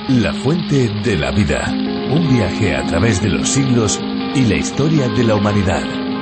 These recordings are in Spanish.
La fuente de la vida. Un viaje a través de los siglos y la historia de la humanidad.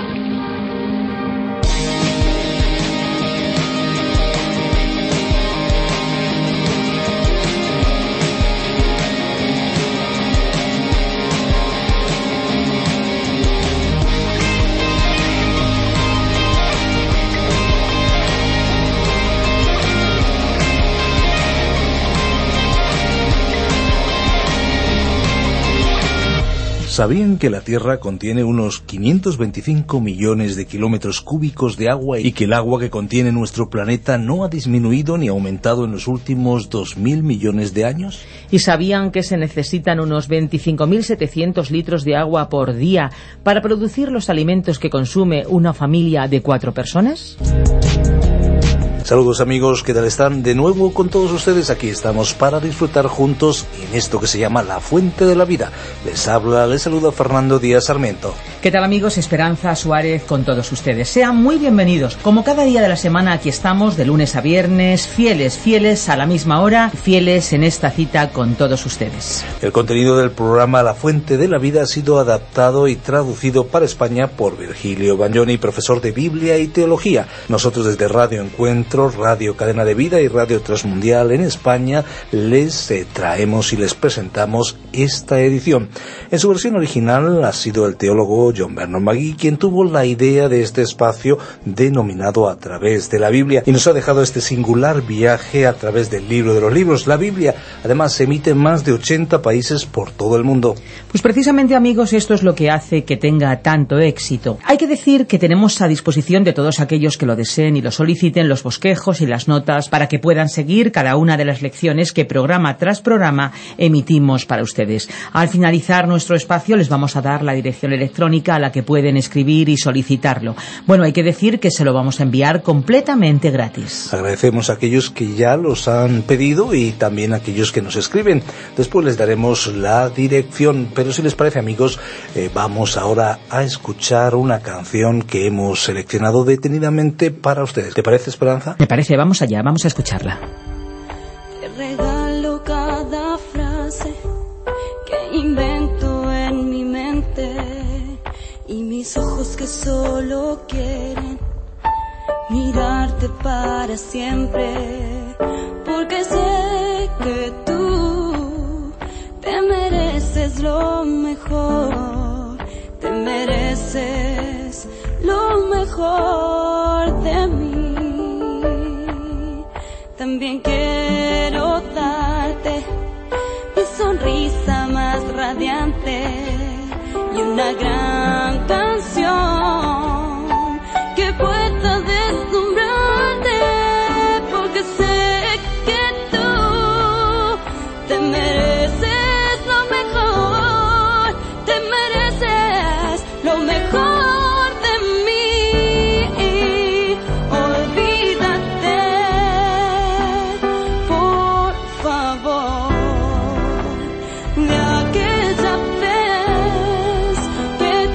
¿Sabían que la Tierra contiene unos 525 millones de kilómetros cúbicos de agua y que el agua que contiene nuestro planeta no ha disminuido ni aumentado en los últimos 2.000 millones de años? ¿Y sabían que se necesitan unos 25.700 litros de agua por día para producir los alimentos que consume una familia de 4 personas? Saludos amigos, ¿qué tal están? De nuevo con todos ustedes, aquí estamos para disfrutar juntos en esto que se llama La Fuente de la Vida. Les saluda Fernando Díaz Sarmiento. ¿Qué tal amigos? Esperanza Suárez con todos ustedes. Sean muy bienvenidos. Como cada día de la semana aquí estamos, de lunes a viernes, fieles a la misma hora, fieles en esta cita con todos ustedes. El contenido del programa La Fuente de la Vida ha sido adaptado y traducido para España por Virgilio Bagnoni, profesor de Biblia y Teología. Nosotros desde Radio Encuentro, Radio Cadena de Vida y Radio Transmundial en España les traemos y les presentamos esta edición. En su versión original ha sido el teólogo John Vernon McGee quien tuvo la idea de este espacio denominado A Través de la Biblia y nos ha dejado este singular viaje a través del libro de los libros, la Biblia. Además se emite en más de 80 países por todo el mundo. Pues precisamente amigos, esto es lo que hace que tenga tanto éxito. Hay que decir que tenemos a disposición de todos aquellos que lo deseen y lo soliciten los bosquejos y las notas para que puedan seguir cada una de las lecciones que programa tras programa emitimos para ustedes. Al finalizar nuestro espacio les vamos a dar la dirección electrónica a la que pueden escribir y solicitarlo. Bueno, hay que decir que se lo vamos a enviar completamente gratis. Agradecemos a aquellos que ya los han pedido y también a aquellos que nos escriben. Después les daremos la dirección, pero si les parece amigos, vamos ahora a escuchar una canción que hemos seleccionado detenidamente para ustedes. ¿Te parece, Esperanza? Me parece, vamos allá, vamos a escucharla. Te regalo cada frase que invento en mi mente y mis ojos que solo quieren mirarte para siempre, porque sé que tú te mereces lo mejor, te mereces lo mejor de mí. También quiero darte mi sonrisa más radiante y una gran canción que pueda deslumbrarte, porque sé que tú te mereces lo mejor, te mereces lo mejor. De aquella vez que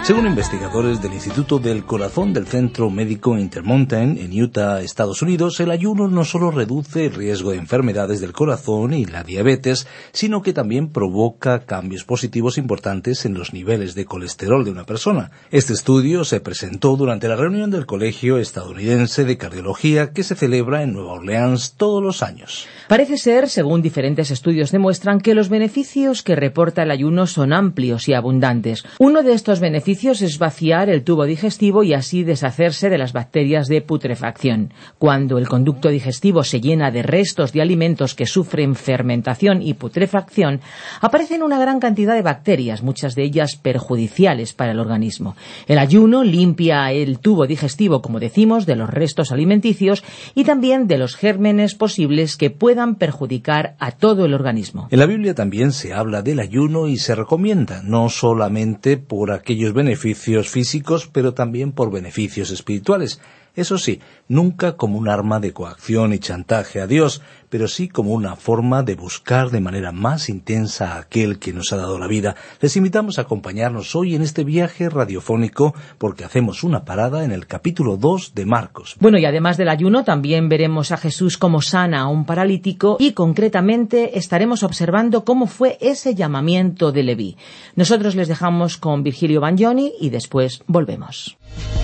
Según investigadores del Instituto del Corazón del Centro Médico Intermountain en Utah, Estados Unidos, el ayuno no solo reduce el riesgo de enfermedades del corazón y la diabetes, sino que también provoca cambios positivos importantes en los niveles de colesterol de una persona. Este estudio se presentó durante la reunión del Colegio Estadounidense de Cardiología que se celebra en Nueva Orleans todos los años. Parece ser, según diferentes estudios demuestran, que los beneficios que reporta el ayuno son amplios y abundantes. Uno de estos beneficios es vaciar el tubo digestivo y así deshacerse de las bacterias de putrefacción. Cuando el conducto digestivo se llena de restos de alimentos que sufren fermentación y putrefacción, aparecen una gran cantidad de bacterias, muchas de ellas perjudiciales para el organismo. El ayuno limpia el tubo digestivo, como decimos, de los restos alimenticios y también de los gérmenes posibles que puedan perjudicar a todo el organismo. En la Biblia también se habla del ayuno y se recomienda, no solamente por aquellos beneficios físicos, pero también por beneficios espirituales. Eso sí, nunca como un arma de coacción y chantaje a Dios, pero sí como una forma de buscar de manera más intensa a aquel que nos ha dado la vida. Les invitamos a acompañarnos hoy en este viaje radiofónico porque hacemos una parada en el capítulo 2 de Marcos. Bueno, y además del ayuno también veremos a Jesús cómo sana a un paralítico y concretamente estaremos observando cómo fue ese llamamiento de Leví. Nosotros les dejamos con Virgilio Bagnoni y después volvemos.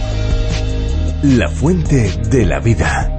La fuente de la vida.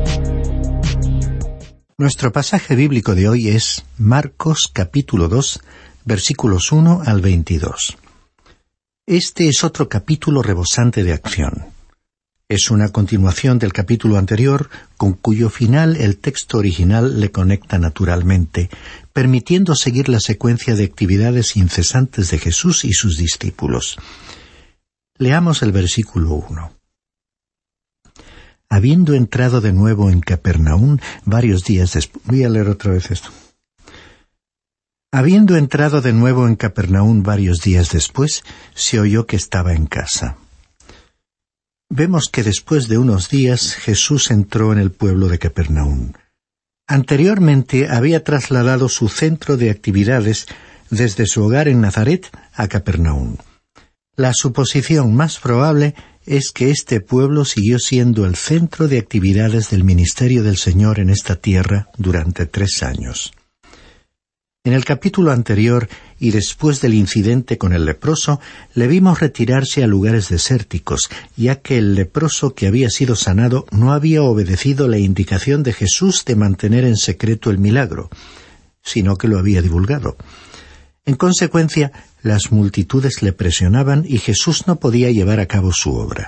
Nuestro pasaje bíblico de hoy es Marcos capítulo 2, versículos 1 al 22. Este es otro capítulo rebosante de acción. Es una continuación del capítulo anterior, con cuyo final el texto original le conecta naturalmente, permitiendo seguir la secuencia de actividades incesantes de Jesús y sus discípulos. Leamos el versículo 1. Habiendo entrado de nuevo en Capernaum varios días después... Voy a leer otra vez esto. Habiendo entrado de nuevo en Capernaum varios días después, se oyó que estaba en casa. Vemos que después de unos días Jesús entró en el pueblo de Capernaum. Anteriormente había trasladado su centro de actividades desde su hogar en Nazaret a Capernaum. La suposición más probable es que este pueblo siguió siendo el centro de actividades del ministerio del Señor en esta tierra durante 3 años. En el capítulo anterior, y después del incidente con el leproso, le vimos retirarse a lugares desérticos, ya que el leproso que había sido sanado no había obedecido la indicación de Jesús de mantener en secreto el milagro, sino que lo había divulgado. En consecuencia, las multitudes le presionaban y Jesús no podía llevar a cabo su obra.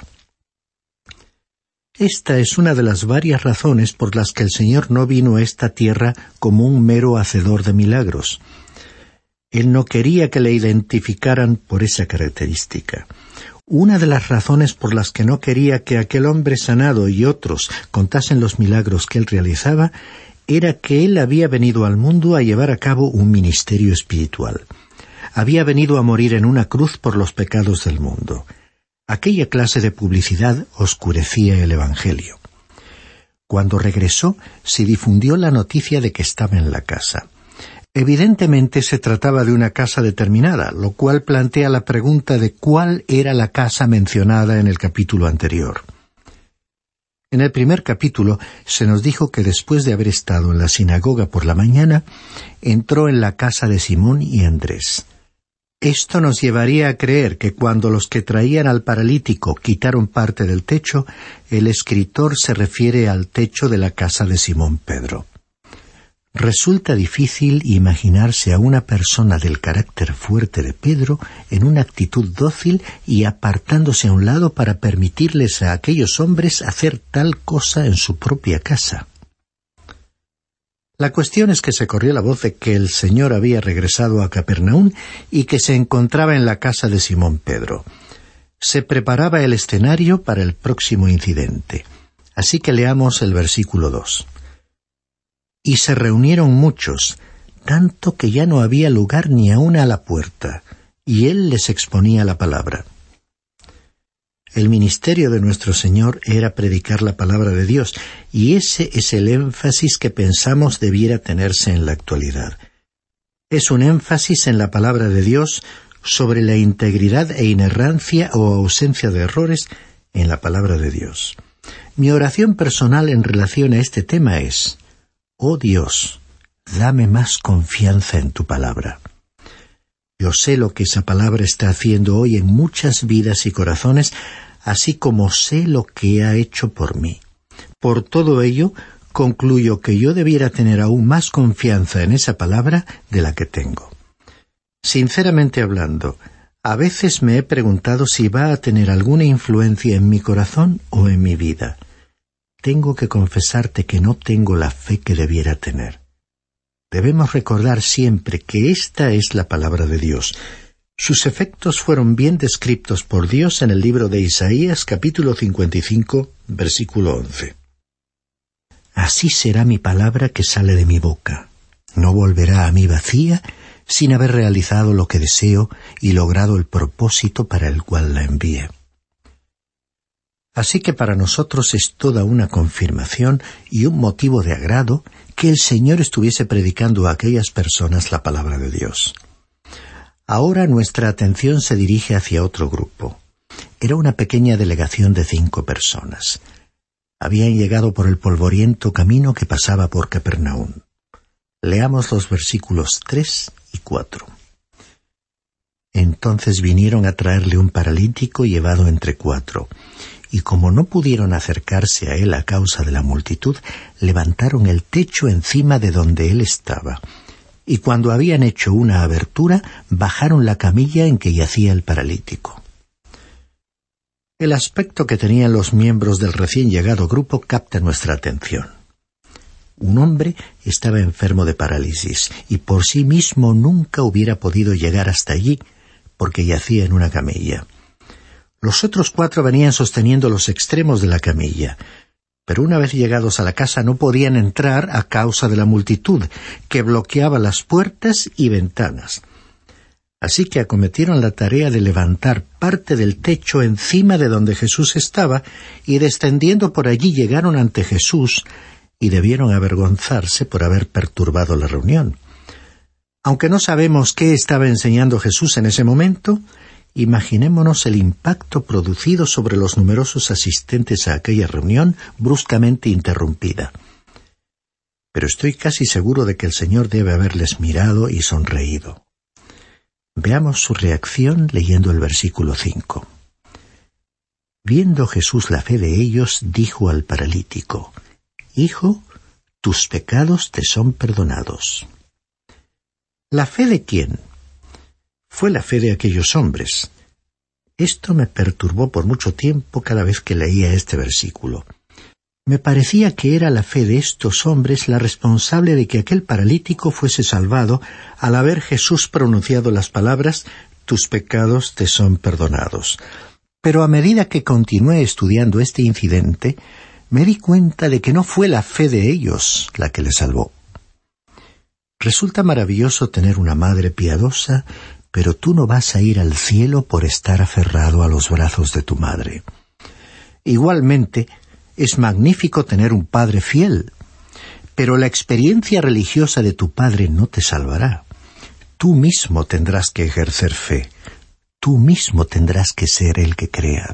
Esta es una de las varias razones por las que el Señor no vino a esta tierra como un mero hacedor de milagros. Él no quería que le identificaran por esa característica. Una de las razones por las que no quería que aquel hombre sanado y otros contasen los milagros que él realizaba era que él había venido al mundo a llevar a cabo un ministerio espiritual. Había venido a morir en una cruz por los pecados del mundo. Aquella clase de publicidad oscurecía el Evangelio. Cuando regresó, se difundió la noticia de que estaba en la casa. Evidentemente se trataba de una casa determinada, lo cual plantea la pregunta de cuál era la casa mencionada en el capítulo anterior. En el primer capítulo se nos dijo que después de haber estado en la sinagoga por la mañana, entró en la casa de Simón y Andrés. Esto nos llevaría a creer que cuando los que traían al paralítico quitaron parte del techo, el escritor se refiere al techo de la casa de Simón Pedro. Resulta difícil imaginarse a una persona del carácter fuerte de Pedro en una actitud dócil y apartándose a un lado para permitirles a aquellos hombres hacer tal cosa en su propia casa. La cuestión es que se corrió la voz de que el Señor había regresado a Capernaum y que se encontraba en la casa de Simón Pedro. Se preparaba el escenario para el próximo incidente. Así que leamos el versículo 2. Y se reunieron muchos, tanto que ya no había lugar ni aun a la puerta, y él les exponía la palabra. El ministerio de nuestro Señor era predicar la palabra de Dios, y ese es el énfasis que pensamos debiera tenerse en la actualidad. Es un énfasis en la palabra de Dios sobre la integridad e inerrancia o ausencia de errores en la palabra de Dios. Mi oración personal en relación a este tema es: oh Dios, dame más confianza en tu palabra. Yo sé lo que esa palabra está haciendo hoy en muchas vidas y corazones, así como sé lo que ha hecho por mí. Por todo ello, concluyo que yo debiera tener aún más confianza en esa palabra de la que tengo. Sinceramente hablando, a veces me he preguntado si va a tener alguna influencia en mi corazón o en mi vida. Tengo que confesarte que no tengo la fe que debiera tener. Debemos recordar siempre que esta es la palabra de Dios. Sus efectos fueron bien descritos por Dios en el libro de Isaías, capítulo 55, versículo 11. Así será mi palabra que sale de mi boca. No volverá a mí vacía, sin haber realizado lo que deseo y logrado el propósito para el cual la envié. Así que para nosotros es toda una confirmación y un motivo de agrado que el Señor estuviese predicando a aquellas personas la palabra de Dios. Ahora nuestra atención se dirige hacia otro grupo. Era una pequeña delegación de 5 personas. Habían llegado por el polvoriento camino que pasaba por Capernaum. Leamos los versículos 3 y 4. Entonces vinieron a traerle un paralítico llevado entre 4, y como no pudieron acercarse a él a causa de la multitud, levantaron el techo encima de donde él estaba, y cuando habían hecho una abertura, bajaron la camilla en que yacía el paralítico. El aspecto que tenían los miembros del recién llegado grupo capta nuestra atención. Un hombre estaba enfermo de parálisis, y por sí mismo nunca hubiera podido llegar hasta allí, porque yacía en una camilla. Los otros 4 venían sosteniendo los extremos de la camilla, pero una vez llegados a la casa no podían entrar a causa de la multitud, que bloqueaba las puertas y ventanas. Así que acometieron la tarea de levantar parte del techo encima de donde Jesús estaba, y descendiendo por allí llegaron ante Jesús, y debieron avergonzarse por haber perturbado la reunión. Aunque no sabemos qué estaba enseñando Jesús en ese momento, imaginémonos el impacto producido sobre los numerosos asistentes a aquella reunión bruscamente interrumpida. Pero estoy casi seguro de que el Señor debe haberles mirado y sonreído. Veamos su reacción leyendo el versículo 5. Viendo Jesús la fe de ellos, dijo al paralítico: Hijo, tus pecados te son perdonados. ¿La fe de quién? Fue la fe de aquellos hombres. Esto me perturbó por mucho tiempo cada vez que leía este versículo. Me parecía que era la fe de estos hombres la responsable de que aquel paralítico fuese salvado al haber Jesús pronunciado las palabras: tus pecados te son perdonados. Pero a medida que continué estudiando este incidente, me di cuenta de que no fue la fe de ellos la que le salvó. Resulta maravilloso tener una madre piadosa, pero tú no vas a ir al cielo por estar aferrado a los brazos de tu madre. Igualmente, es magnífico tener un padre fiel, pero la experiencia religiosa de tu padre no te salvará. Tú mismo tendrás que ejercer fe. Tú mismo tendrás que ser el que crea.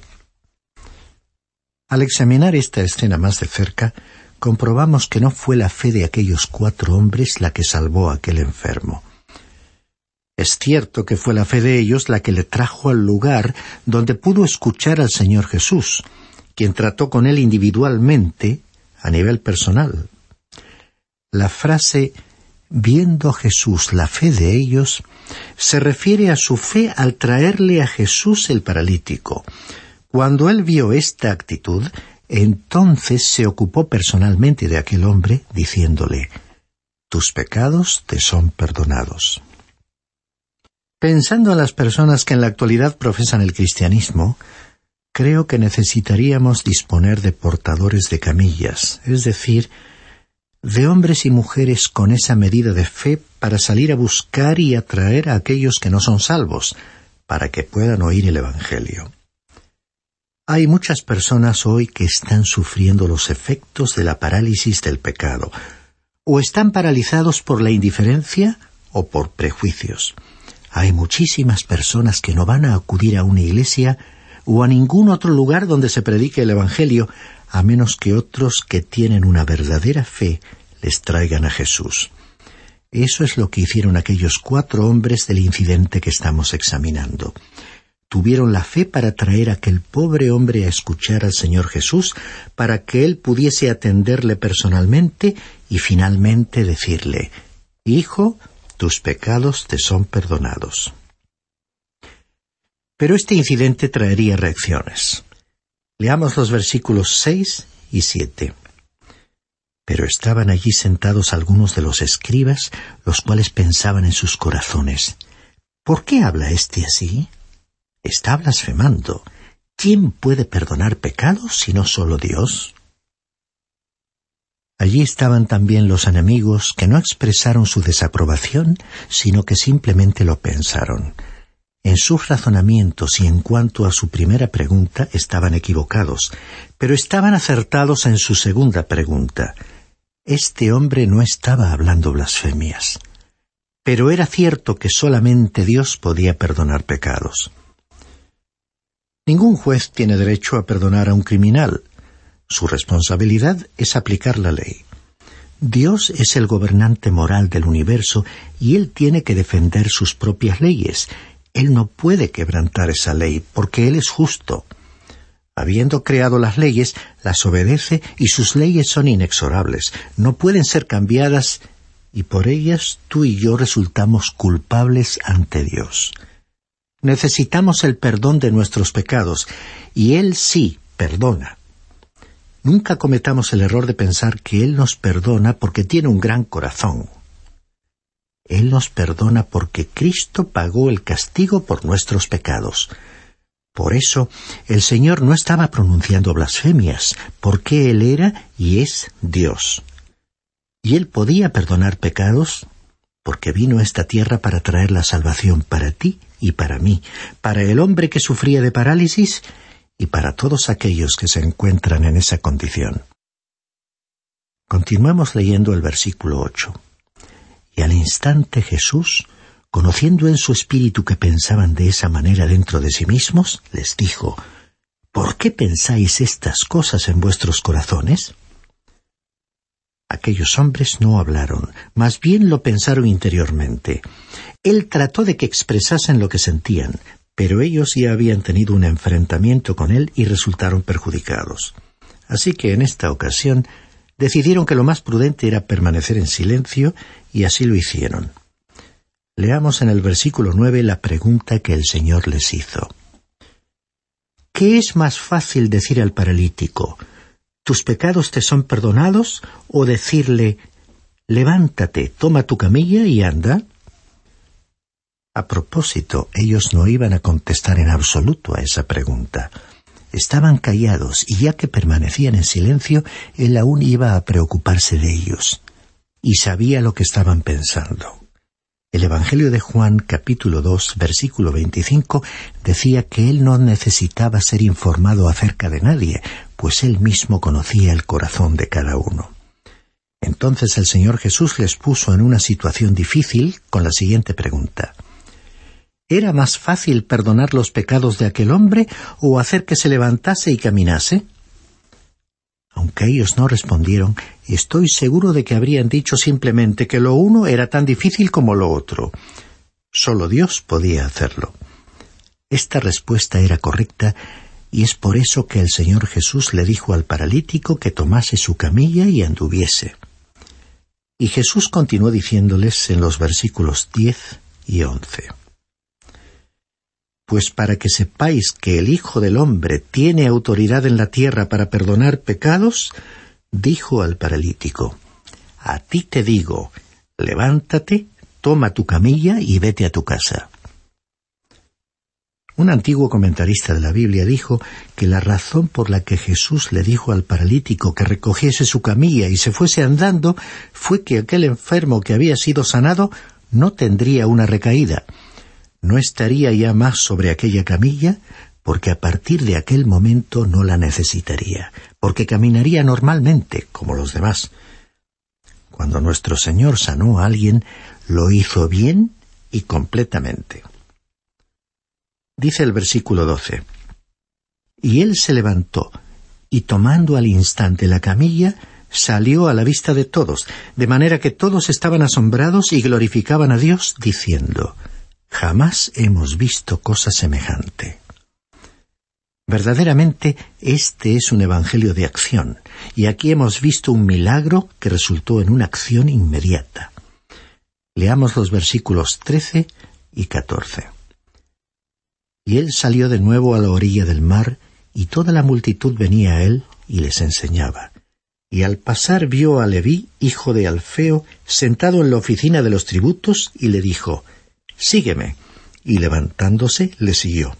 Al examinar esta escena más de cerca, comprobamos que no fue la fe de aquellos 4 hombres la que salvó a aquel enfermo. Es cierto que fue la fe de ellos la que le trajo al lugar donde pudo escuchar al Señor Jesús, quien trató con él individualmente, a nivel personal. La frase «viendo Jesús la fe de ellos» se refiere a su fe al traerle a Jesús el paralítico. Cuando él vio esta actitud, entonces se ocupó personalmente de aquel hombre, diciéndole: «Tus pecados te son perdonados». Pensando en las personas que en la actualidad profesan el cristianismo, creo que necesitaríamos disponer de portadores de camillas, es decir, de hombres y mujeres con esa medida de fe para salir a buscar y atraer a aquellos que no son salvos, para que puedan oír el Evangelio. Hay muchas personas hoy que están sufriendo los efectos de la parálisis del pecado, o están paralizados por la indiferencia o por prejuicios. Hay muchísimas personas que no van a acudir a una iglesia o a ningún otro lugar donde se predique el Evangelio, a menos que otros que tienen una verdadera fe les traigan a Jesús. Eso es lo que hicieron aquellos 4 hombres del incidente que estamos examinando. Tuvieron la fe para traer a aquel pobre hombre a escuchar al Señor Jesús, para que Él pudiese atenderle personalmente y finalmente decirle: «Hijo, tus pecados te son perdonados». Pero este incidente traería reacciones. Leamos los versículos 6 y 7. Pero estaban allí sentados algunos de los escribas, los cuales pensaban en sus corazones: ¿por qué habla éste así? Está blasfemando. ¿Quién puede perdonar pecados sino solo Dios? Allí estaban también los enemigos, que no expresaron su desaprobación, sino que simplemente lo pensaron. En sus razonamientos y en cuanto a su primera pregunta estaban equivocados, pero estaban acertados en su segunda pregunta. Este hombre no estaba hablando blasfemias. Pero era cierto que solamente Dios podía perdonar pecados. Ningún juez tiene derecho a perdonar a un criminal. Su responsabilidad es aplicar la ley. Dios es el gobernante moral del universo y Él tiene que defender sus propias leyes. Él no puede quebrantar esa ley porque Él es justo. Habiendo creado las leyes, las obedece y sus leyes son inexorables. No pueden ser cambiadas y por ellas tú y yo resultamos culpables ante Dios. Necesitamos el perdón de nuestros pecados, y Él sí perdona. Nunca cometamos el error de pensar que Él nos perdona porque tiene un gran corazón. Él nos perdona porque Cristo pagó el castigo por nuestros pecados. Por eso, el Señor no estaba pronunciando blasfemias, porque Él era y es Dios. Y Él podía perdonar pecados porque vino a esta tierra para traer la salvación para ti y para mí, para el hombre que sufría de parálisis y para todos aquellos que se encuentran en esa condición. Continuemos leyendo el versículo 8. Y al instante Jesús, conociendo en su espíritu que pensaban de esa manera dentro de sí mismos, les dijo: ¿por qué pensáis estas cosas en vuestros corazones? Aquellos hombres no hablaron, más bien lo pensaron interiormente. Él trató de que expresasen lo que sentían, pero ellos ya habían tenido un enfrentamiento con él y resultaron perjudicados. Así que en esta ocasión decidieron que lo más prudente era permanecer en silencio, y así lo hicieron. Leamos en el versículo 9 la pregunta que el Señor les hizo. ¿Qué es más fácil decir al paralítico: ¿tus pecados te son perdonados? ¿O decirle: levántate, toma tu camilla y anda? A propósito, ellos no iban a contestar en absoluto a esa pregunta. Estaban callados, y ya que permanecían en silencio, Él aún iba a preocuparse de ellos. Y sabía lo que estaban pensando. El Evangelio de Juan, capítulo 2, versículo 25, decía que Él no necesitaba ser informado acerca de nadie, pues Él mismo conocía el corazón de cada uno. Entonces el Señor Jesús les puso en una situación difícil con la siguiente pregunta. ¿Era más fácil perdonar los pecados de aquel hombre o hacer que se levantase y caminase? Aunque ellos no respondieron, estoy seguro de que habrían dicho simplemente que lo uno era tan difícil como lo otro. Solo Dios podía hacerlo. Esta respuesta era correcta, y es por eso que el Señor Jesús le dijo al paralítico que tomase su camilla y anduviese. Y Jesús continuó diciéndoles en los versículos 10 y 11. Pues para que sepáis que el Hijo del Hombre tiene autoridad en la tierra para perdonar pecados, dijo al paralítico: a ti te digo, levántate, toma tu camilla y vete a tu casa. Un antiguo comentarista de la Biblia dijo que la razón por la que Jesús le dijo al paralítico que recogiese su camilla y se fuese andando fue que aquel enfermo que había sido sanado no tendría una recaída. No estaría ya más sobre aquella camilla, porque a partir de aquel momento no la necesitaría, porque caminaría normalmente, como los demás. Cuando nuestro Señor sanó a alguien, lo hizo bien y completamente. Dice el versículo 12: Y él se levantó, y tomando al instante la camilla, salió a la vista de todos, de manera que todos estaban asombrados y glorificaban a Dios, diciendo: Jamás hemos visto cosa semejante. Verdaderamente, este es un evangelio de acción, y aquí hemos visto un milagro que resultó en una acción inmediata. Leamos los versículos 13 y 14. Y él salió de nuevo a la orilla del mar, y toda la multitud venía a él y les enseñaba. Y al pasar vio a Leví, hijo de Alfeo, sentado en la oficina de los tributos, y le dijo: Sígueme. Y levantándose le siguió.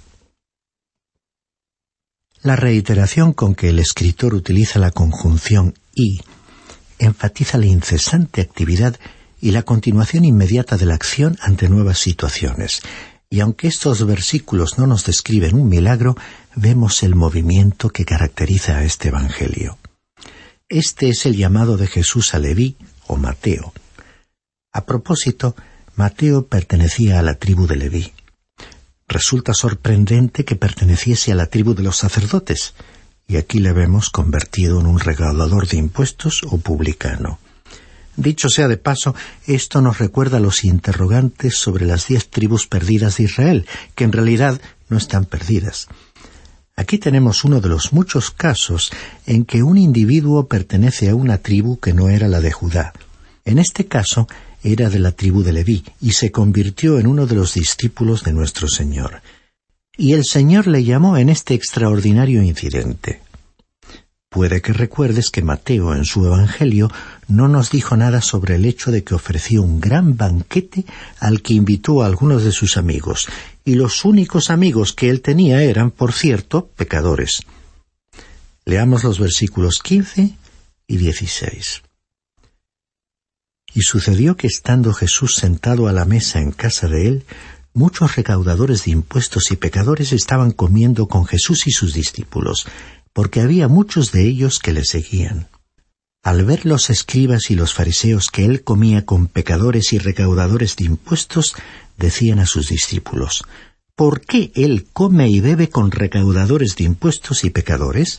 La reiteración con que el escritor utiliza la conjunción y enfatiza la incesante actividad y la continuación inmediata de la acción ante nuevas situaciones. Y aunque estos versículos no nos describen un milagro, vemos el movimiento que caracteriza a este evangelio. Este es el llamado de Jesús a Leví, o Mateo. A propósito, Mateo pertenecía a la tribu de Leví. Resulta sorprendente que perteneciese a la tribu de los sacerdotes, y aquí le vemos convertido en un recaudador de impuestos o publicano. Dicho sea de paso, esto nos recuerda los interrogantes sobre las 10 tribus perdidas de Israel, que en realidad no están perdidas. Aquí tenemos uno de los muchos casos en que un individuo pertenece a una tribu que no era la de Judá. En este caso, era de la tribu de Leví, y se convirtió en uno de los discípulos de nuestro Señor. Y el Señor le llamó en este extraordinario incidente. Puede que recuerdes que Mateo, en su Evangelio, no nos dijo nada sobre el hecho de que ofreció un gran banquete al que invitó a algunos de sus amigos, y los únicos amigos que él tenía eran, por cierto, pecadores. Leamos los versículos 15 y 16. Y sucedió que estando Jesús sentado a la mesa en casa de él, muchos recaudadores de impuestos y pecadores estaban comiendo con Jesús y sus discípulos, porque había muchos de ellos que le seguían. Al ver los escribas y los fariseos que él comía con pecadores y recaudadores de impuestos, decían a sus discípulos: ¿Por qué él come y bebe con recaudadores de impuestos y pecadores?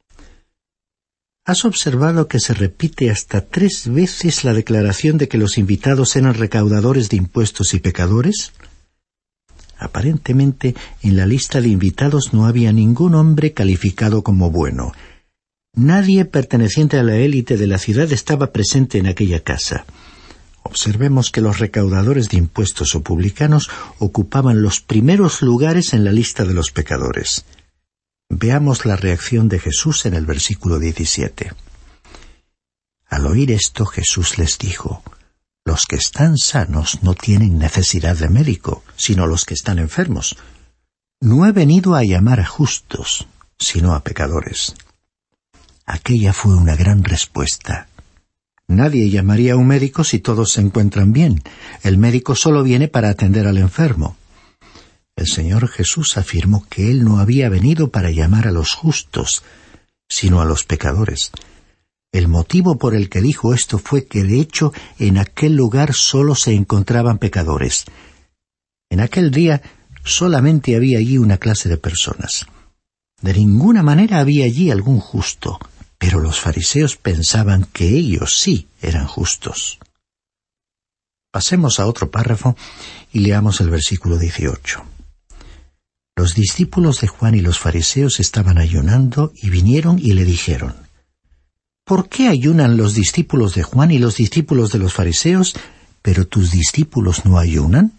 ¿Has observado que se repite hasta 3 veces la declaración de que los invitados eran recaudadores de impuestos y pecadores? Aparentemente, en la lista de invitados no había ningún hombre calificado como bueno. Nadie perteneciente a la élite de la ciudad estaba presente en aquella casa. Observemos que los recaudadores de impuestos o publicanos ocupaban los primeros lugares en la lista de los pecadores. Veamos la reacción de Jesús en el versículo 17. Al oír esto, Jesús les dijo: Los que están sanos no tienen necesidad de médico, sino los que están enfermos. No he venido a llamar a justos, sino a pecadores. Aquella fue una gran respuesta. Nadie llamaría a un médico si todos se encuentran bien. El médico solo viene para atender al enfermo. El Señor Jesús afirmó que Él no había venido para llamar a los justos, sino a los pecadores. El motivo por el que dijo esto fue que, de hecho, en aquel lugar solo se encontraban pecadores. En aquel día solamente había allí una clase de personas. De ninguna manera había allí algún justo, pero los fariseos pensaban que ellos sí eran justos. Pasemos a otro párrafo y leamos el versículo 18. Los discípulos de Juan y los fariseos estaban ayunando y vinieron y le dijeron: ¿Por qué ayunan los discípulos de Juan y los discípulos de los fariseos, pero tus discípulos no ayunan?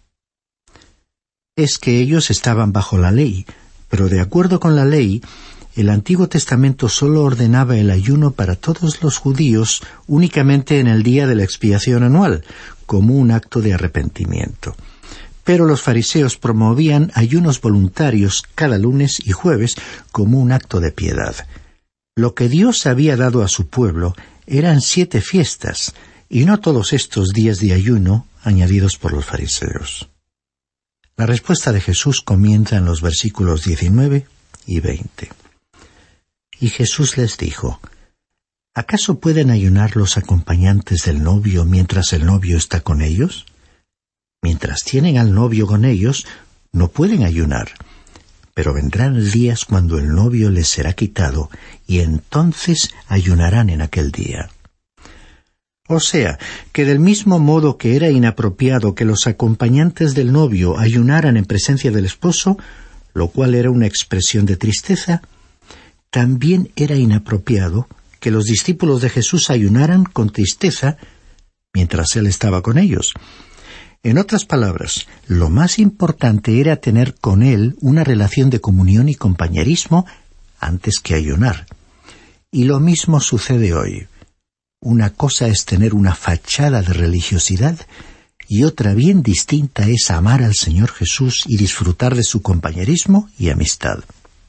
Es que ellos estaban bajo la ley, pero de acuerdo con la ley, el Antiguo Testamento solo ordenaba el ayuno para todos los judíos únicamente en el día de la expiación anual, como un acto de arrepentimiento. Pero los fariseos promovían ayunos voluntarios cada lunes y jueves como un acto de piedad. Lo que Dios había dado a su pueblo eran 7 fiestas, y no todos estos días de ayuno añadidos por los fariseos. La respuesta de Jesús comienza en los versículos 19 y 20. Y Jesús les dijo: ¿Acaso pueden ayunar los acompañantes del novio mientras el novio está con ellos? Mientras tienen al novio con ellos, no pueden ayunar. Pero vendrán días cuando el novio les será quitado, y entonces ayunarán en aquel día. O sea, que del mismo modo que era inapropiado que los acompañantes del novio ayunaran en presencia del esposo, lo cual era una expresión de tristeza, también era inapropiado que los discípulos de Jesús ayunaran con tristeza mientras Él estaba con ellos. En otras palabras, lo más importante era tener con Él una relación de comunión y compañerismo antes que ayunar. Y lo mismo sucede hoy. Una cosa es tener una fachada de religiosidad y otra bien distinta es amar al Señor Jesús y disfrutar de su compañerismo y amistad.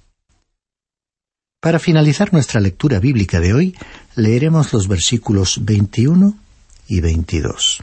Para finalizar nuestra lectura bíblica de hoy, leeremos los versículos 21 y 22.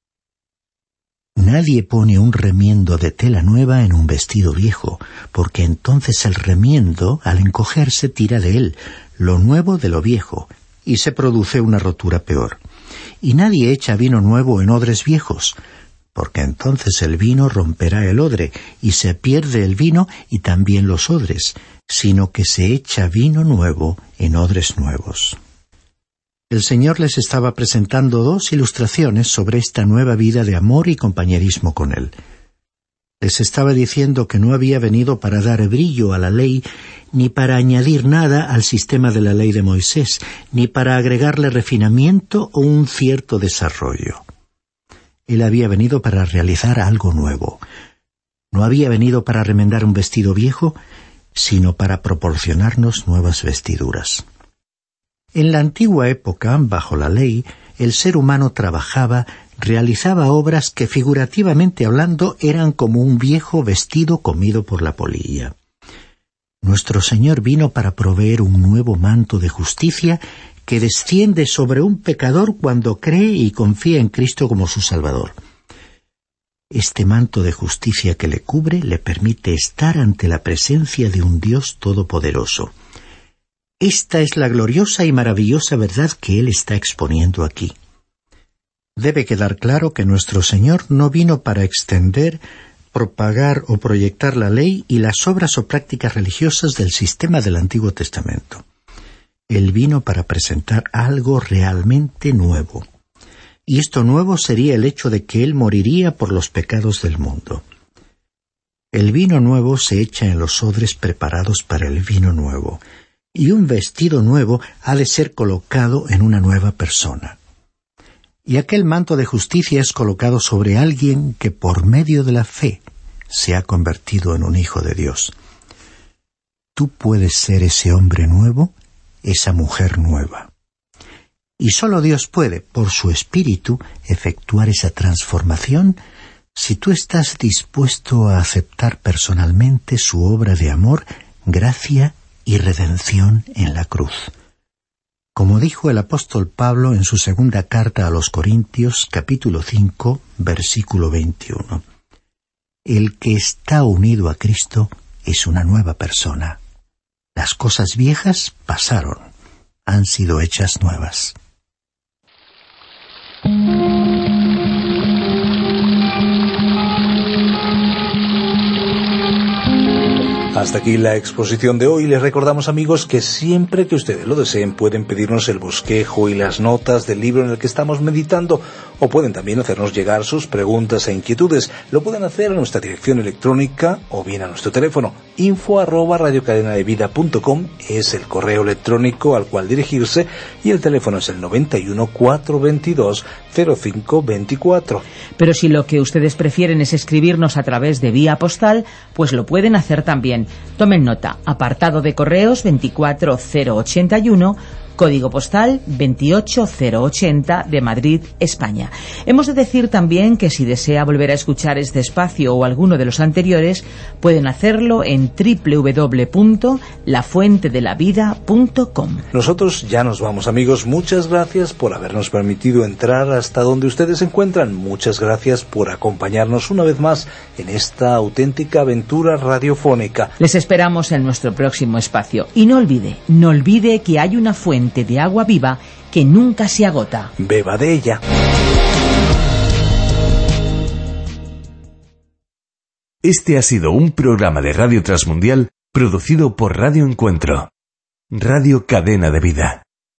Nadie pone un remiendo de tela nueva en un vestido viejo, porque entonces el remiendo, al encogerse, tira de él lo nuevo de lo viejo, y se produce una rotura peor. Y nadie echa vino nuevo en odres viejos, porque entonces el vino romperá el odre, y se pierde el vino y también los odres, sino que se echa vino nuevo en odres nuevos. El Señor les estaba presentando dos ilustraciones sobre esta nueva vida de amor y compañerismo con Él. Les estaba diciendo que no había venido para dar brillo a la ley, ni para añadir nada al sistema de la ley de Moisés, ni para agregarle refinamiento o un cierto desarrollo. Él había venido para realizar algo nuevo. No había venido para remendar un vestido viejo, sino para proporcionarnos nuevas vestiduras. En la antigua época, bajo la ley, el ser humano trabajaba, realizaba obras que figurativamente hablando eran como un viejo vestido comido por la polilla. Nuestro Señor vino para proveer un nuevo manto de justicia que desciende sobre un pecador cuando cree y confía en Cristo como su Salvador. Este manto de justicia que le cubre le permite estar ante la presencia de un Dios todopoderoso. Esta es la gloriosa y maravillosa verdad que Él está exponiendo aquí. Debe quedar claro que nuestro Señor no vino para extender, propagar o proyectar la ley y las obras o prácticas religiosas del sistema del Antiguo Testamento. Él vino para presentar algo realmente nuevo. Y esto nuevo sería el hecho de que Él moriría por los pecados del mundo. El vino nuevo se echa en los odres preparados para el vino nuevo, y un vestido nuevo ha de ser colocado en una nueva persona. Y aquel manto de justicia es colocado sobre alguien que por medio de la fe se ha convertido en un hijo de Dios. Tú puedes ser ese hombre nuevo, esa mujer nueva. Y solo Dios puede, por su Espíritu, efectuar esa transformación si tú estás dispuesto a aceptar personalmente su obra de amor, gracia y redención en la cruz. Como dijo el apóstol Pablo en su segunda carta a los Corintios, capítulo 5, versículo 21. El que está unido a Cristo es una nueva persona. Las cosas viejas pasaron, han sido hechas nuevas. Hasta aquí la exposición de hoy. Les recordamos, amigos, que siempre que ustedes lo deseen pueden pedirnos el bosquejo y las notas del libro en el que estamos meditando, o pueden también hacernos llegar sus preguntas e inquietudes. Lo pueden hacer a nuestra dirección electrónica o bien a nuestro teléfono. info@radiocadenadevida.com es el correo electrónico al cual dirigirse, y el teléfono es el 91 422 0524. Pero si lo que ustedes prefieren es escribirnos a través de vía postal, pues lo pueden hacer también. Tomen nota: apartado de correos 24081, código postal 28080 de Madrid, España. Hemos de decir también que si desea volver a escuchar este espacio o alguno de los anteriores, pueden hacerlo en www.lafuentedelavida.com. Nosotros ya nos vamos, amigos. Muchas gracias por habernos permitido entrar hasta donde ustedes se encuentran. Muchas gracias por acompañarnos una vez más en esta auténtica aventura radiofónica. Les esperamos en nuestro próximo espacio. Y no olvide que hay una fuente de agua viva que nunca se agota. Beba de ella. Este ha sido un programa de Radio Transmundial producido por Radio Encuentro, Radio Cadena de Vida.